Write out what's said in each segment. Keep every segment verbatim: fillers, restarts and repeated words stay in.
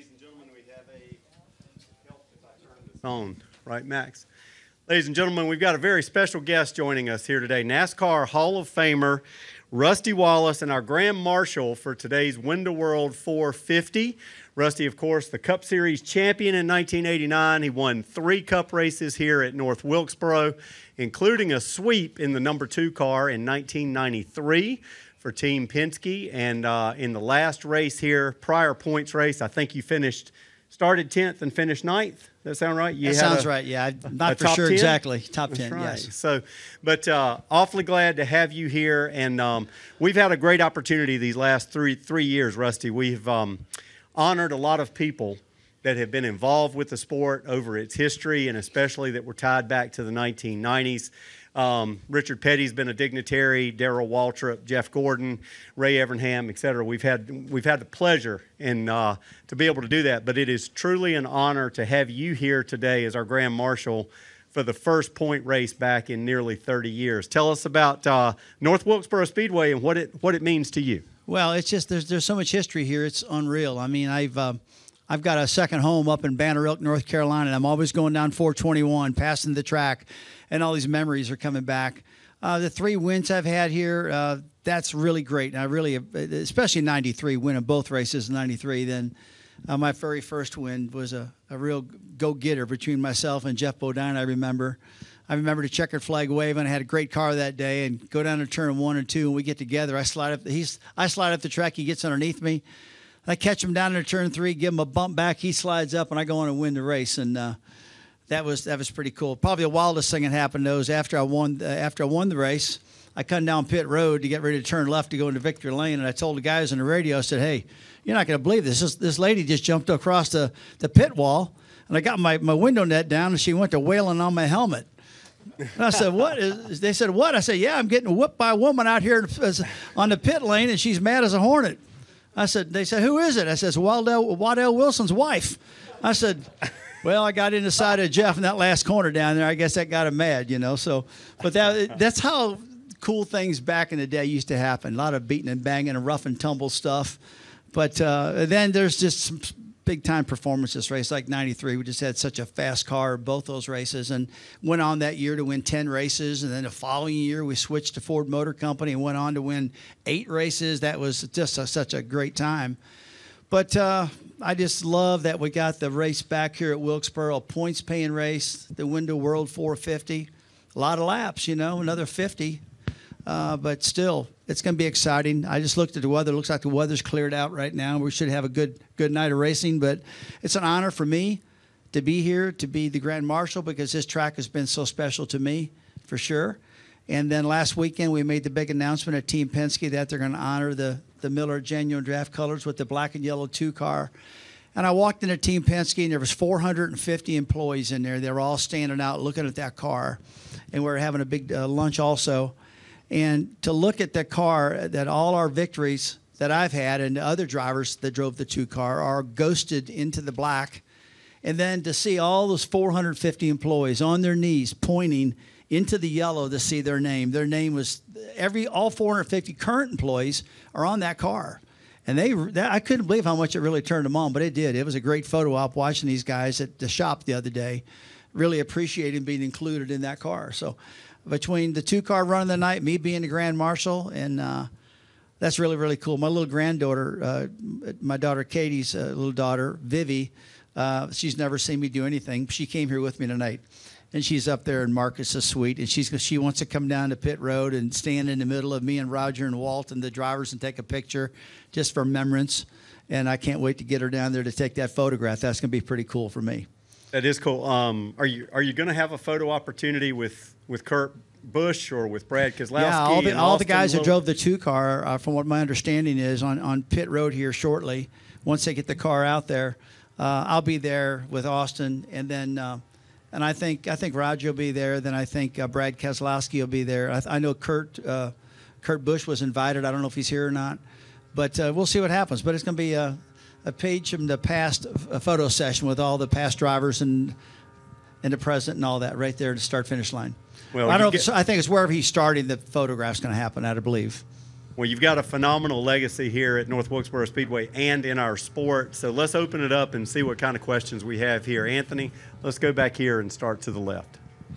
Ladies and gentlemen, we have a help if I turn this on, right, Max? Ladies and gentlemen, we've got a very special guest joining us here today, NASCAR Hall of Famer Rusty Wallace, and our Grand Marshal for today's Window World four fifty. Rusty, of course, the Cup Series champion in nineteen eighty-nine. He won three Cup races here at North Wilkesboro, including a sweep in the number two car in nineteen ninety-three for Team Penske. And uh, in the last race here, prior points race, I think you finished, started tenth and finished ninth. Does that sound right? You that sounds a, right, yeah. I'm not for sure ten? Exactly. Top That's ten, right. yes. So, but uh, awfully glad to have you here. And um, we've had a great opportunity these last three three years, Rusty. We've um, honored a lot of people that have been involved with the sport over its history, and especially that were tied back to the nineteen nineties. Um, Richard Petty's been a dignitary, Darrell Waltrip, Jeff Gordon, Ray Evernham, et cetera. We've had we've had the pleasure and uh, to be able to do that. But it is truly an honor to have you here today as our Grand Marshal for the first point race back in nearly thirty years. Tell us about uh, North Wilkesboro Speedway and what it what it means to you. Well, it's just there's there's so much history here. It's unreal. I mean, I've uh, I've got a second home up in Banner Elk, North Carolina, and I'm always going down four twenty-one, passing the track. And all these memories are coming back. Uh, the three wins I've had here, uh, that's really great. And I really, especially in ninety-three, winning both races in ninety-three. Then uh, my very first win was a, a real go-getter between myself and Jeff Bodine, I remember. I remember the checkered flag waving. I had a great car that day and go down to turn one and two, and we get together. I slide up, he's, I slide up the track. He gets underneath me. I catch him down to turn three, give him a bump back. He slides up, and I go on and win the race. And uh, That was that was pretty cool. Probably the wildest thing that happened though is after I won uh, after I won the race, I come down pit road to get ready to turn left to go into Victory Lane, and I told the guys on the radio, I said, "Hey, you're not going to believe this. this. This lady just jumped across the, the pit wall, and I got my, my window net down, and she went to wailing on my helmet." And I said, "What?" Is, they said, "What?" I said, "Yeah, I'm getting whooped by a woman out here on the pit lane, and she's mad as a hornet." I said, "They said, who is it?" I said, "It's Waddell, Waddell Wilson's wife." I said, well, I got in the side of Jeff in that last corner down there. I guess that got him mad, you know. So, but that that's how cool things back in the day used to happen. A lot of beating and banging and rough and tumble stuff. But uh, then there's just some big-time performances race like ninety-three. We just had such a fast car both those races and went on that year to win ten races. And then the following year we switched to Ford Motor Company and went on to win eight races. That was just a, such a great time. But uh, I just love that we got the race back here at Wilkesboro, a points-paying race, the Window World four fifty. A lot of laps, you know, another fifty. Uh, but still, it's going to be exciting. I just looked at the weather. It looks like the weather's cleared out right now. We should have a good good night of racing. But it's an honor for me to be here, to be the Grand Marshal, because this track has been so special to me, for sure. And then last weekend, we made the big announcement at Team Penske that they're going to honor the, the Miller Genuine Draft Colors with the black and yellow two car. And I walked into Team Penske, and there was four hundred fifty employees in there. They were all standing out looking at that car. And we were having a big uh, lunch also. And to look at the car, that all our victories that I've had and the other drivers that drove the two car are ghosted into the black. And then to see all those four hundred fifty employees on their knees pointing into the yellow to see their name. Their name was every all four hundred fifty current employees are on that car. And they, that, I couldn't believe how much it really turned them on, but it did. It was a great photo op watching these guys at the shop the other day. Really appreciating being included in that car. So between the two-car run of the night, me being the Grand Marshal, and uh, that's really, really cool. My little granddaughter, uh, my daughter Katie's uh, little daughter, Vivi, uh, she's never seen me do anything. She came here with me tonight. And she's up there in Marcus's suite, and she's she wants to come down to pit road and stand in the middle of me and Roger and Walt and the drivers and take a picture just for remembrance. And I can't wait to get her down there to take that photograph. That's going to be pretty cool for me. That is cool. Um, are you are you going to have a photo opportunity with, with Kurt Busch or with Brad Keselowski? Yeah, all the, and all the Austin guys Lowe? that drove the two car, uh, from what my understanding is, on, on pit road here shortly. Once they get the car out there, uh, I'll be there with Austin, and then. Uh, And I think I think Roger will be there. Then I think uh, Brad Keselowski will be there. I, I know Kurt uh, Kurt Busch was invited. I don't know if he's here or not, but uh, we'll see what happens. But it's going to be a, a page from the past, a photo session with all the past drivers and and the present and all that right there to start finish line. Well, I don't. Know, get, I think it's wherever he's starting. The photograph's going to happen. I believe. Well, you've got a phenomenal legacy here at North Wilkesboro Speedway and in our sport. So let's open it up and see what kind of questions we have here. Anthony, let's go back here and start to the left.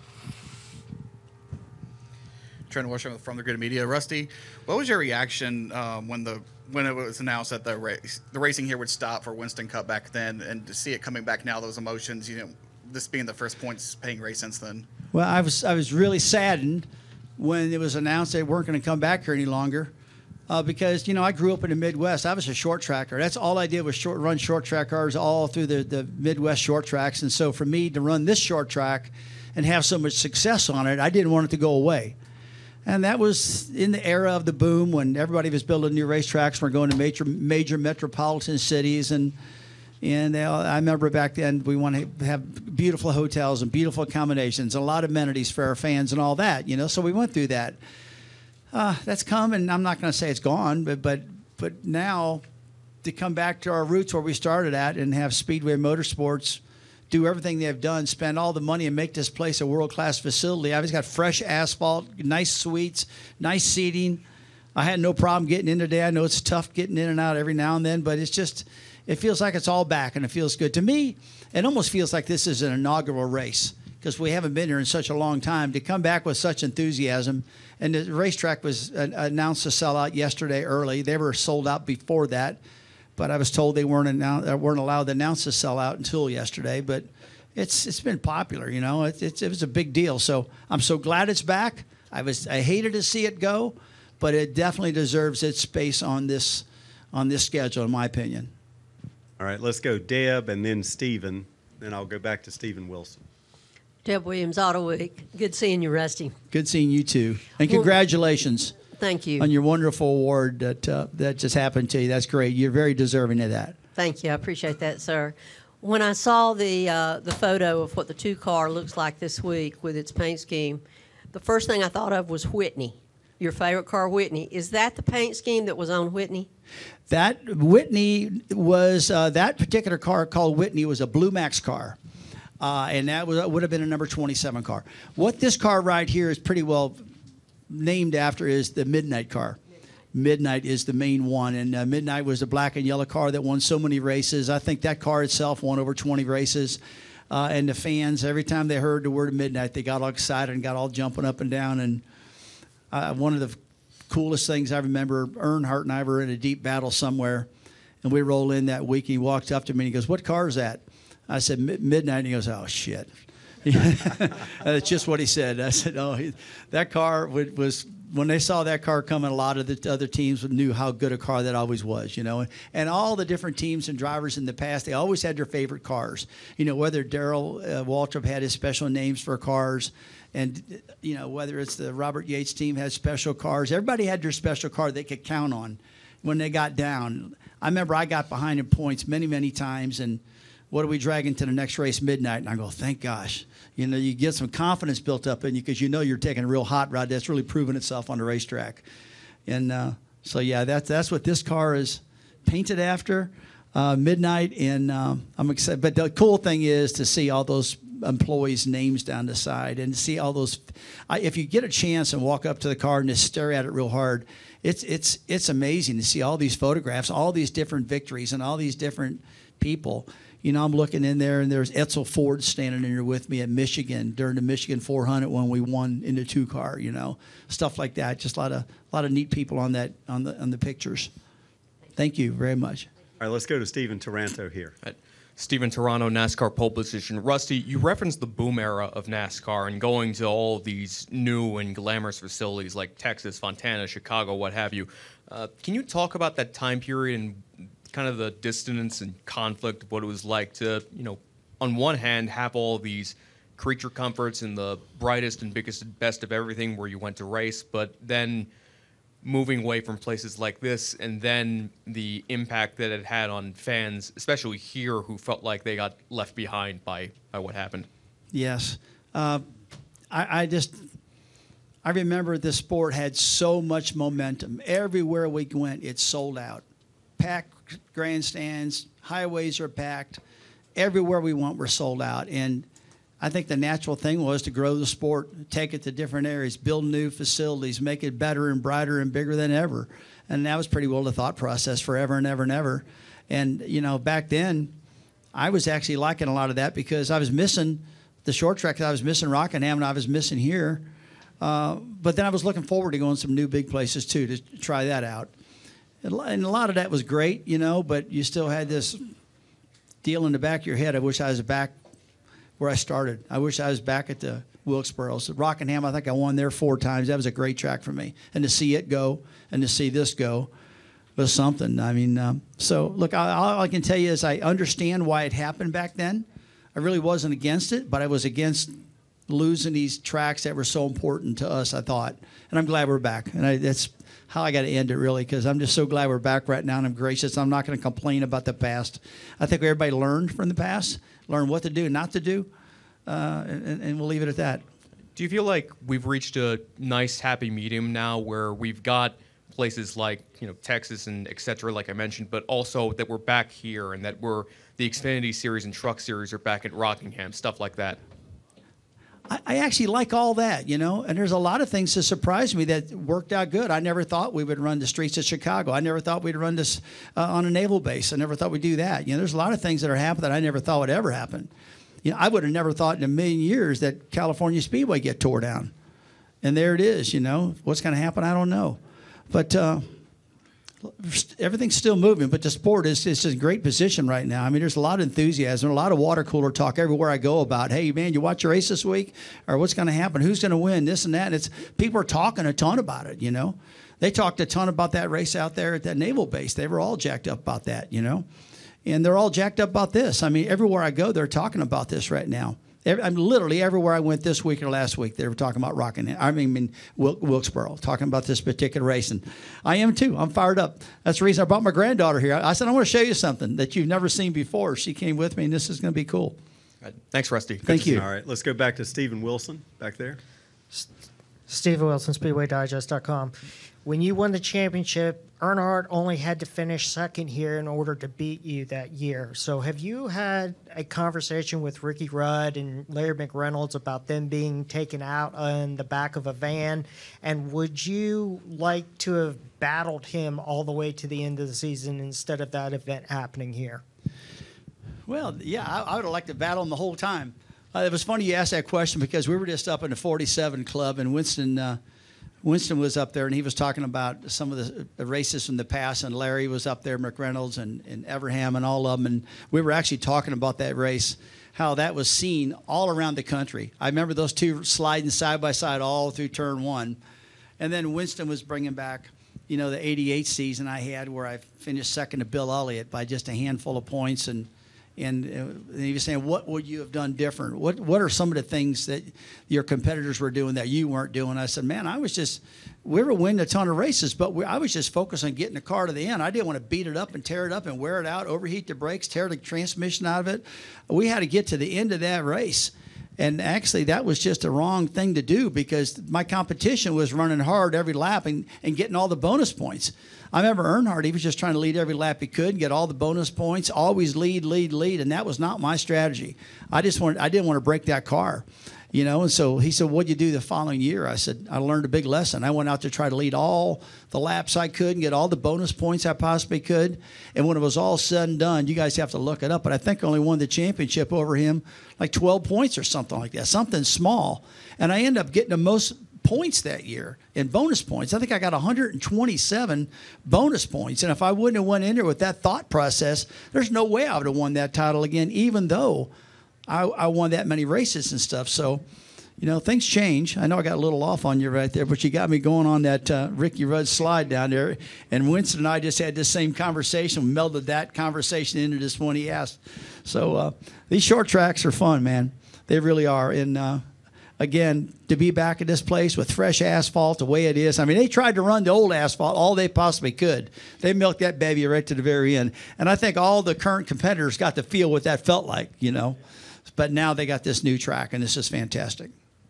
Trent Washington from the Grid Media. Rusty, what was your reaction um, when the when it was announced that the race the racing here would stop for Winston Cup back then, and to see it coming back now, those emotions, you know, this being the first points paying race since then? Well, I was I was really saddened when it was announced they weren't going to come back here any longer. Uh, because, you know, I grew up in the Midwest. I was a short tracker. That's all I did was short, run short track cars all through the, the Midwest short tracks. And so for me to run this short track and have so much success on it, I didn't want it to go away. And that was in the era of the boom when everybody was building new racetracks. We're going to major major metropolitan cities. And, and uh, I remember back then we wanted to have beautiful hotels and beautiful accommodations, a lot of amenities for our fans and all that, you know. So we went through that. Uh, that's come, and I'm not going to say it's gone, but but but now to come back to our roots where we started at and have Speedway Motorsports do everything they've done, spend all the money and make this place a world-class facility. I've got fresh asphalt, nice suites, nice seating. I had no problem getting in today. I know it's tough getting in and out every now and then, but it's just, it feels like it's all back, and it feels good. To me, it almost feels like this is an inaugural race because we haven't been here in such a long time. To come back with such enthusiasm, and the racetrack was uh, announced to sell out yesterday early. They were sold out before that, but I was told they weren't annou- uh, weren't allowed to announce to sell out until yesterday. But it's it's been popular, you know. It, it's it was a big deal. So I'm so glad it's back. I was I hated to see it go, but it definitely deserves its space on this on this schedule, in my opinion. All right, let's go Deb and then Stephen. Then I'll go back to Stephen Wilson. Deb Williams, Auto Week. Good seeing you, Rusty. Good seeing you too, and congratulations Thank you. on your wonderful award that uh, that just happened to you. That's great. You're very deserving of that. Thank you. I appreciate that, sir. When I saw the uh, the photo of what the two car looks like this week with its paint scheme, the first thing I thought of was Whitney, your favorite car, Whitney. Is that the paint scheme that was on Whitney? That Whitney was uh, that particular car called Whitney was a Blue Max car. Uh, and that was, would have been a number twenty-seven car. What this car right here is pretty well named after is the Midnight car. Midnight is the main one, and uh, Midnight was the black and yellow car that won so many races. I think that car itself won over twenty races. Uh, and the fans, every time they heard the word Midnight, they got all excited and got all jumping up and down. And uh, one of the coolest things I remember, Earnhardt and I were in a deep battle somewhere, and we roll in that week. He walked up to me and he goes, "What car is that?" I said, Midnight, and he goes, "Oh, shit." That's just what he said. I said, oh, he, that car would, was, when they saw that car coming, a lot of the other teams knew how good a car that always was, you know. And all the different teams and drivers in the past, they always had their favorite cars. You know, whether Darrell uh, Waltrip had his special names for cars, and, you know, whether it's the Robert Yates team had special cars. Everybody had their special car they could count on when they got down. I remember I got behind in points many, many times, and what are we dragging to the next race, Midnight? And I go, thank gosh. You know, you get some confidence built up in you because you know you're taking a real hot rod that's really proven itself on the racetrack. And uh, so, yeah, that's that's what this car is painted after, uh, Midnight. And um, I'm excited. But the cool thing is to see all those employees' names down the side and to see all those. I, if you get a chance and walk up to the car and just stare at it real hard, it's it's it's amazing to see all these photographs, all these different victories, and all these different people. You know, I'm looking in there, and there's Edsel Ford standing in there with me at Michigan during the Michigan four hundred when we won in the two car. You know, stuff like that. Just a lot of a lot of neat people on that on the on the pictures. Thank you very much. All right, let's go to Stephen Taranto here. Right. Stephen Toronto, NASCAR pole position. Rusty, you referenced the boom era of NASCAR and going to all of these new and glamorous facilities like Texas, Fontana, Chicago, what have you. Uh, can you talk about that time period and kind of the dissonance and conflict of what it was like to, you know, on one hand, have all these creature comforts and the brightest and biggest and best of everything where you went to race, but then moving away from places like this and then the impact that it had on fans, especially here, who felt like they got left behind by, by what happened? Yes. Uh, I, I just, I remember this sport had so much momentum. Everywhere we went, it sold out. Packed grandstands, highways are packed. Everywhere we went, we're sold out. And I think the natural thing was to grow the sport, take it to different areas, build new facilities, make it better and brighter and bigger than ever. And that was pretty well the thought process forever and ever and ever. And, you know, back then, I was actually liking a lot of that because I was missing the short track. I was missing Rockingham, and I was missing here. Uh, but then I was looking forward to going some new big places, too, to try that out. And a lot of that was great, you know, but you still had this deal in the back of your head. I wish I was back where I started. I wish I was back at the Wilkesboro. So Rockingham, I think I won there four times. That was a great track for me. And to see it go and to see this go was something. I mean, um, so look, I, all I can tell you is I understand why it happened back then. I really wasn't against it, but I was against losing these tracks that were so important to us, I thought. And I'm glad we're back. And I, that's how I got to end it, really, because I'm just so glad we're back right now, and I'm gracious. I'm not going to complain about the past. I think everybody learned from the past, learned what to do, not to do, uh, and, and we'll leave it at that. Do you feel like we've reached a nice, happy medium now where we've got places like, you know, Texas and et cetera, like I mentioned, but also that we're back here and that we're the Xfinity Series and Truck Series are back at Rockingham, stuff like that? I, I actually like all that, you know, and there's a lot of things that surprised me that worked out good. I never thought we would run the streets of Chicago. I never thought we'd run this uh, on a naval base. I never thought we'd do that. You know, there's a lot of things that are happening that I never thought would ever happen. You know, I would have never thought in a million years that California Speedway get tore down. And there it is, you know. What's going to happen, I don't know. But uh, everything's still moving, but the sport is, is in a great position right now. I mean, there's a lot of enthusiasm, a lot of water cooler talk everywhere I go about, hey, man, you watch your race this week? Or what's going to happen? Who's going to win? This and that. And it's people are talking a ton about it, you know. They talked a ton about that race out there at that naval base. They were all jacked up about that, you know. And they're all jacked up about this. I mean, everywhere I go, they're talking about this right now. Every, I'm literally everywhere I went this week or last week, they were talking about Rockingham. I mean, I mean Wil- Wilkesboro, talking about this particular race. And I am too. I'm fired up. That's the reason I brought my granddaughter here. I, I said, I want to show you something that you've never seen before. She came with me, and this is going to be cool. Right. Thanks, Rusty. Good Thank to you. see All right, let's go back to Stephen Wilson back there. Stephen Wilson, Speedway Digest dot com. When you won the championship, Earnhardt only had to finish second here in order to beat you that year. So have you had a conversation with Ricky Rudd and Larry McReynolds about them being taken out on the back of a van? And would you like to have battled him all the way to the end of the season instead of that event happening here? Well, yeah, I, I would have liked to battle him the whole time. Uh, it was funny you asked that question because we were just up in the forty-seven club, and Winston uh, Winston was up there, and he was talking about some of the, the races from the past, and Larry was up there, McReynolds and, and Everham and all of them, and we were actually talking about that race, how that was seen all around the country. I remember those two sliding side by side all through turn one, and then Winston was bringing back, you know, the eighty-eight season I had where I finished second to Bill Elliott by just a handful of points, and And, uh, and he was saying, what would you have done different? What What are some of the things that your competitors were doing that you weren't doing? I said, man, I was just, we were winning a ton of races, but we, I was just focused on getting the car to the end. I didn't want to beat it up and tear it up and wear it out, overheat the brakes, tear the transmission out of it. We had to get to the end of that race. And actually, that was just a wrong thing to do because my competition was running hard every lap and, and getting all the bonus points. I remember Earnhardt, he was just trying to lead every lap he could, get all the bonus points, always lead, lead, lead, and that was not my strategy. I just wanted, I didn't want to break that car, you know. And so he said, what'd you do the following year? I said, I learned a big lesson. I went out to try to lead all the laps I could and get all the bonus points I possibly could. And when it was all said and done, you guys have to look it up, but I think I only won the championship over him like twelve points or something like that, something small. And I ended up getting the most points that year in bonus points. I think I got one hundred twenty-seven bonus points. And if I wouldn't have went in there with that thought process, there's no way I would have won that title again, even though I, I won that many races and stuff. So, you know, things change. I know I got a little off on you right there, but you got me going on that uh, Ricky Rudd slide down there. And Winston and I just had this same conversation. We melded that conversation into this one he asked. So uh, these short tracks are fun, man. They really are. And, uh, again, to be back at this place with fresh asphalt the way it is. I mean, they tried to run the old asphalt all they possibly could. They milked that baby right to the very end. And I think all the current competitors got to feel what that felt like, you know. But now they got this new track, and this is fantastic.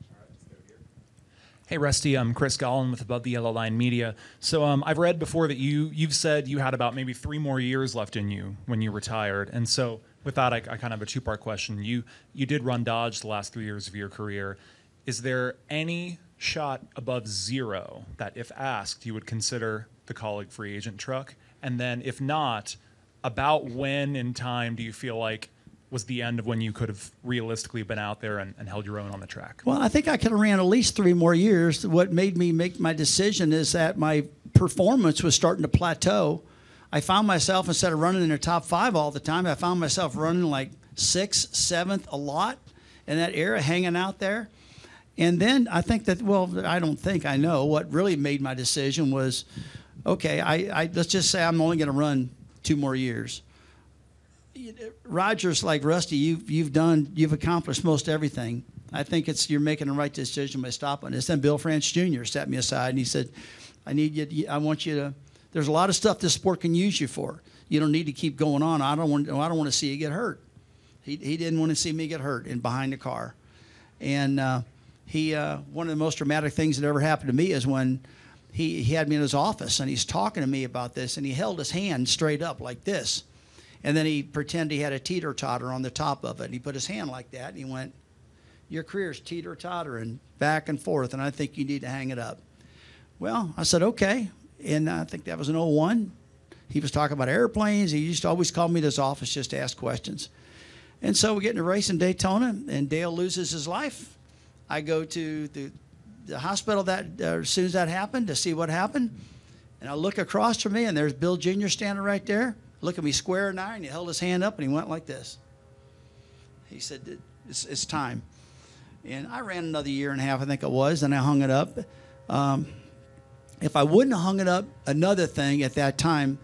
Hey, Rusty, I'm Chris Gollin with Above the Yellow Line Media. So um, I've read before that you, you've said you had about maybe three more years left in you when you retired. And so with that, I, I kind of have a two-part question. You you did run Dodge the last three years of your career. Is there any shot above zero that, if asked, you would consider the Kaulig free agent truck? And then, if not, about when in time do you feel like was the end of when you could have realistically been out there and, and held your own on the track? Well, I think I could have ran at least three more years. What made me make my decision is that my performance was starting to plateau. I found myself, instead of running in the top five all the time, I found myself running like sixth, seventh a lot in that era, hanging out there. And then I think that, well, I don't think I know. What really made my decision was, okay, I, I let's just say I'm only going to run two more years. Rogers, like Rusty, you've you've done you've accomplished most everything. I think it's you're making the right decision by stopping this. Then Bill France Junior sat me aside and he said, "I need you. I want you to. There's a lot of stuff this sport can use you for. You don't need to keep going on. I don't want. I don't want to see you get hurt." He he didn't want to see me get hurt in behind the car, and uh, he uh, one of the most dramatic things that ever happened to me is when he he had me in his office and he's talking to me about this and he held his hand straight up like this. And then he pretended he had a teeter-totter on the top of it. And he put his hand like that, and he went, "Your career's teeter-tottering back and forth, and I think you need to hang it up." Well, I said, okay. And I think that was in oh one. He was talking about airplanes. He used to always call me to his office just to ask questions. And so we get in a race in Daytona, and Dale loses his life. I go to the, the hospital that uh, as soon as that happened to see what happened. And I look across from me, and there's Bill Junior standing right there. Look at me square in the eye, and he held his hand up, and he went like this. He said, it's, it's time. And I ran another year and a half, I think it was, and I hung it up. Um, if I wouldn't have hung it up, another thing at that time,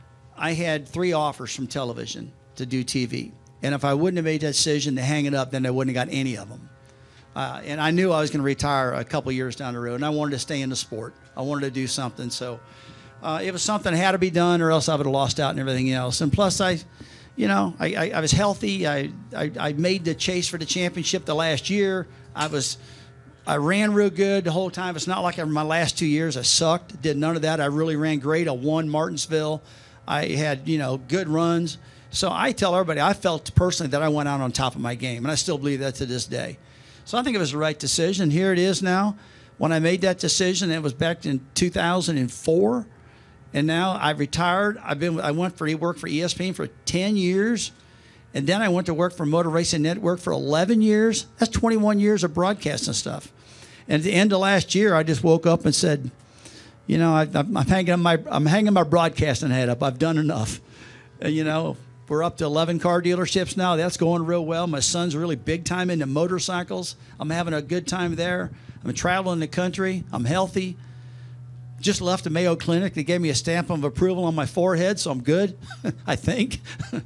I had three offers from television to do T V. And if I wouldn't have made that decision to hang it up, then I wouldn't have got any of them. Uh, and I knew I was going to retire a couple years down the road, and I wanted to stay in the sport. I wanted to do something, so... Uh, it was something that had to be done, or else I would have lost out and everything else. And plus, I, you know, I, I, I was healthy. I, I I made the chase for the championship the last year. I was, I ran real good the whole time. It's not like in my last two years I sucked. Did none of that. I really ran great. I won Martinsville. I had, you know, good runs. So I tell everybody, I felt personally that I went out on top of my game, and I still believe that to this day. So I think it was the right decision. Here it is now. When I made that decision, it was back in two thousand four. And now I've retired. I've been. I went for work for E S P N for ten years, and then I went to work for Motor Racing Network for eleven years. That's twenty-one years of broadcasting stuff. And at the end of last year, I just woke up and said, you know, I, I'm hanging my I'm hanging my broadcasting head up. I've done enough. And, you know, we're up to eleven car dealerships now. That's going real well. My son's really big time into motorcycles. I'm having a good time there. I'm traveling the country. I'm healthy. Just left the Mayo Clinic. They gave me a stamp of approval on my forehead, so I'm good, I think.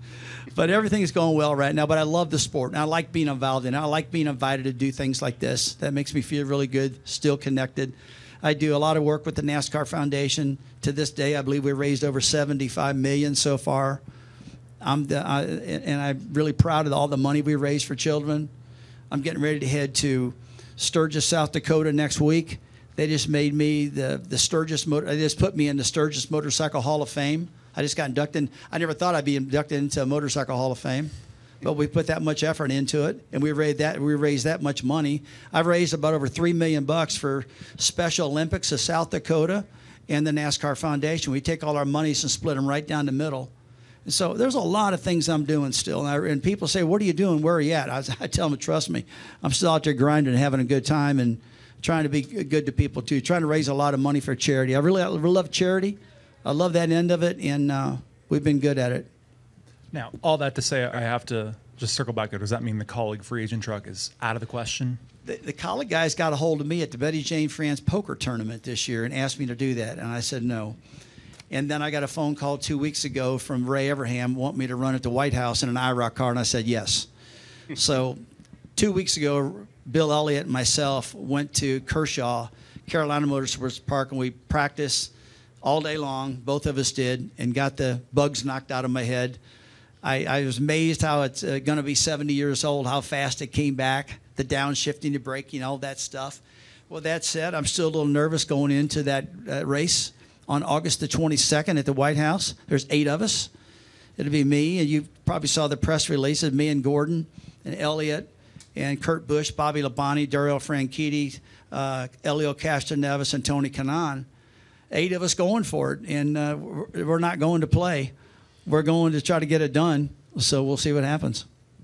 But everything's going well right now. But I love the sport, and I like being involved in it. I like being invited to do things like this. That makes me feel really good, still connected. I do a lot of work with the NASCAR Foundation. To this day, I believe we raised over seventy-five million dollars so far. I'm the, I, and I'm really proud of all the money we raised for children. I'm getting ready to head to Sturgis, South Dakota next week. They just made me the the Sturgis motor. They just put me in the Sturgis Motorcycle Hall of Fame. I just got inducted. I never thought I'd be inducted into a Motorcycle Hall of Fame, but we put that much effort into it, and we raised that. We raised that much money. I've raised about over three million bucks for Special Olympics of South Dakota and the NASCAR Foundation. We take all our monies and split them right down the middle. And so there's a lot of things I'm doing still. And, I, and people say, "What are you doing? Where are you at?" I, I tell them, "Trust me, I'm still out there grinding and having a good time and." Trying to be good to people too, trying to raise a lot of money for charity. I really, I really love charity. I love that end of it, and uh, we've been good at it. Now, all that to say, I have to just circle back. Does that mean the Kaulig free agent truck is out of the question? The, the Kaulig guys got a hold of me at the Betty Jane France poker tournament this year and asked me to do that, and I said no. And then I got a phone call two weeks ago from Ray Everham wanting me to run at the White House in an I ROC car, and I said yes. So two weeks ago, Bill Elliott and myself went to Kershaw, Carolina Motorsports Park, and we practiced all day long. Both of us did, and got the bugs knocked out of my head. I, I was amazed how it's uh, going to be seventy years old, how fast it came back, the downshifting, the braking, all that stuff. Well, that said, I'm still a little nervous going into that uh, race on August the twenty-second at the White House. There's eight of us. It'll be me, and you probably saw the press releases, me and Gordon and Elliott and Kurt Busch, Bobby Labonte, Daryl Franchitti, uh, Elio Castroneves, and Tony Kanaan. Eight of us going for it, and uh, we're we're not going to play. We're going to try to get it done, so we'll see what happens.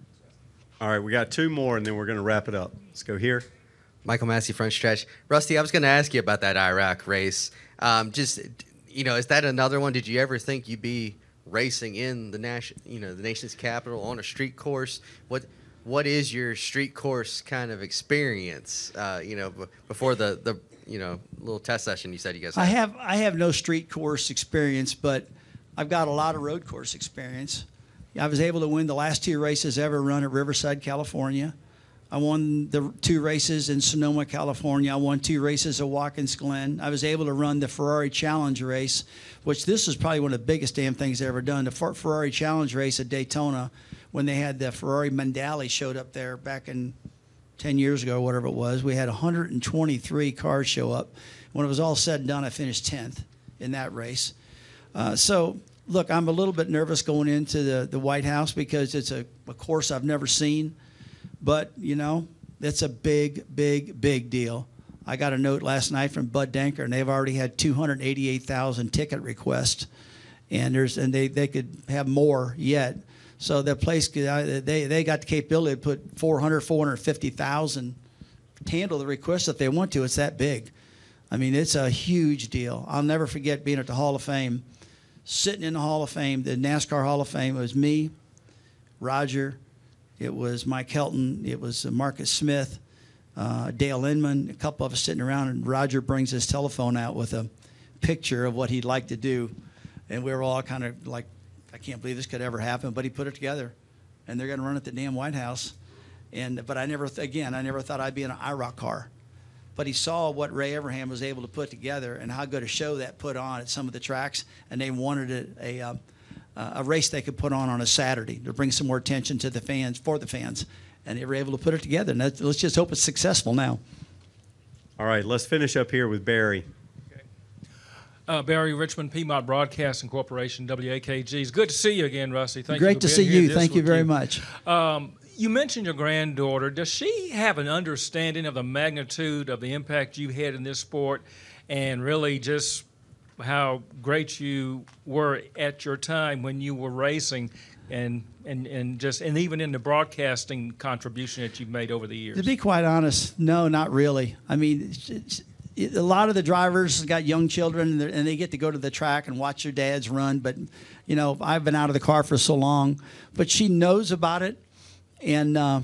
All right, we got two more, and then we're going to wrap it up. Let's go here. Michael Massey, front stretch. Rusty, I was going to ask you about that Iraq race. Um, just, you know, is that another one? Did you ever think you'd be racing in the nation, you know, the nation's capital on a street course? What What is your street course kind of experience? Uh, you know, b- before the the you know little test session you said you guys had. I have I have no street course experience, but I've got a lot of road course experience. I was able to win the last two races ever run at Riverside, California. I won the two races in Sonoma, California. I won two races at Watkins Glen. I was able to run the Ferrari Challenge race, which this is probably one of the biggest damn things I've ever done. The Ferrari Challenge race at Daytona, when they had the Ferrari Mandali showed up there back in ten years ago, whatever it was. We had one hundred twenty-three cars show up. When it was all said and done, I finished tenth in that race. Uh, so, look, I'm a little bit nervous going into the, the White House because it's a, a course I've never seen. But, you know, it's a big, big, big deal. I got a note last night from Bud Denker, and they've already had two hundred eighty-eight thousand ticket requests, and there's and they, they could have more yet. So the place, could, they, they got the capability to put four hundred, four hundred fifty thousand to handle the requests if they want to. It's that big. I mean, it's a huge deal. I'll never forget being at the Hall of Fame, sitting in the Hall of Fame, the NASCAR Hall of Fame. It was me, Roger, it was Mike Helton, it was Marcus Smith, uh, Dale Inman, a couple of us sitting around, and Roger brings his telephone out with a picture of what he'd like to do. And we were all kind of like, I can't believe this could ever happen, but he put it together. And they're going to run at the damn White House. And But I never, again, I never thought I'd be in an I R O C car. But he saw what Ray Everham was able to put together and how good a show that put on at some of the tracks, and they wanted it a uh, a race they could put on on a Saturday to bring some more attention to the fans, for the fans, and they were able to put it together. And that's, let's just hope it's successful now. All right, let's finish up here with Barry. Uh, Barry Richmond, Piedmont Broadcasting Corporation, W A K G. It's good to see you again, Rusty. Thank Great you to for see being here. you. This Thank you with very much. Um, you mentioned your granddaughter. Does she have an understanding of the magnitude of the impact you had in this sport and really just how great you were at your time when you were racing and and, and just and even in the broadcasting contribution that you've made over the years? To be quite honest, no, not really. I mean, it's, it's, a lot of the drivers got young children, and, and they get to go to the track and watch their dads run. But, you know, I've been out of the car for so long. But she knows about it. And uh,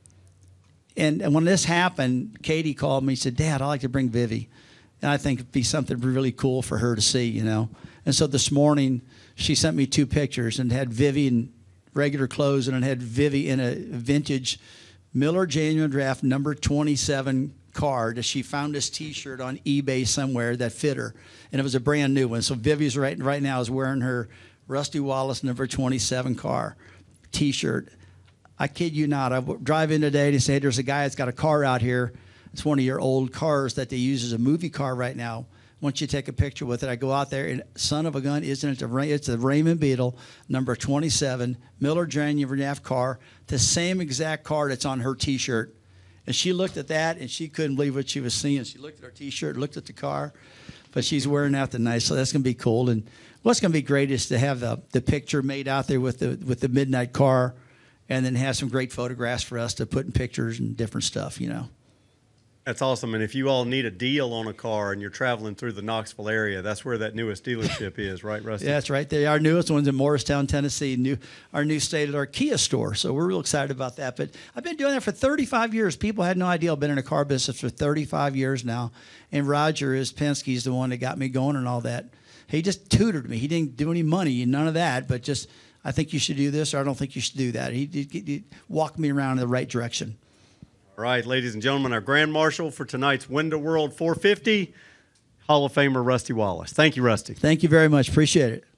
and, and when this happened, Katie called me and said, Dad, I'd like to bring Vivi. And I think it'd be something really cool for her to see, you know. And so this morning, she sent me two pictures and had Vivi in regular clothes and it had Vivi in a vintage Miller Genuine Draft number twenty-seven car that she found this T-shirt on eBay somewhere that fit her. And it was a brand new one. So Vivi's right, right now is wearing her Rusty Wallace number twenty-seven car T-shirt. I kid you not. I drive in today to say there's a guy that's got a car out here. It's one of your old cars that they use as a movie car right now. Once you take a picture with it, I go out there and son of a gun, isn't it? The, it's the Raymond Beetle, number twenty-seven, Miller Genuine Draft car, the same exact car that's on her T-shirt. And she looked at that and she couldn't believe what she was seeing. She looked at her T-shirt, looked at the car, but she's wearing out the nice, so that's going to be cool. And what's going to be great is to have the, the picture made out there with the with the midnight car, and then have some great photographs for us to put in pictures and different stuff, you know. That's awesome. And if you all need a deal on a car and you're traveling through the Knoxville area, that's where that newest dealership is, right, Rusty? Yeah, that's right. They, our newest one's in Morristown, Tennessee, new, our new state-of-the-art Kia store. So we're real excited about that. But I've been doing that for thirty-five years. People had no idea. I've been in the car business for thirty-five years now. And Roger is Penske's the one that got me going and all that. He just tutored me. He didn't do any money, none of that, but just, I think you should do this or I don't think you should do that. He, he, he walked me around in the right direction. All right, ladies and gentlemen, our Grand Marshal for tonight's Window World four fifty, Hall of Famer Rusty Wallace. Thank you, Rusty. Thank you very much. Appreciate it.